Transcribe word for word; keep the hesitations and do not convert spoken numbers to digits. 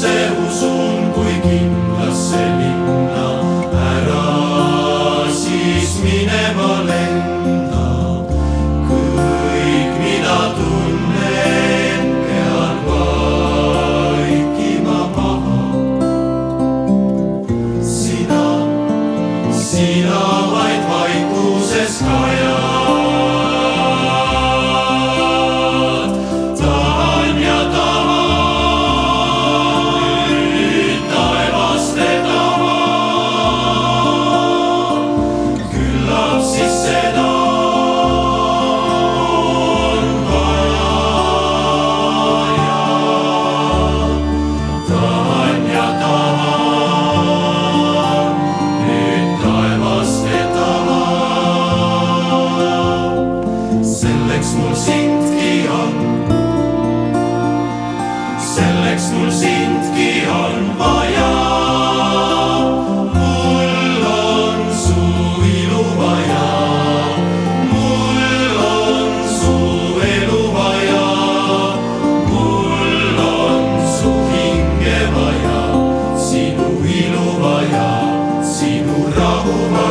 usun kui kindlasse linna, ära siis minema lenda. Kõik, mida tunnen, pean vaikima maha. Sina, sina vaid vaikuses kajad. Tahan ja tahan, nüüd taevaste taha. Küllap siis seda on vaja. Tahan ja tahan, nüüd taevaste taha. Selleks mul sindki on, selleks mul sindki on vaja. Mul on su ilu vaja, mul on su elu vaja, mul on su hinge vaja, sinu ilu vaja, sinu rahu vaja.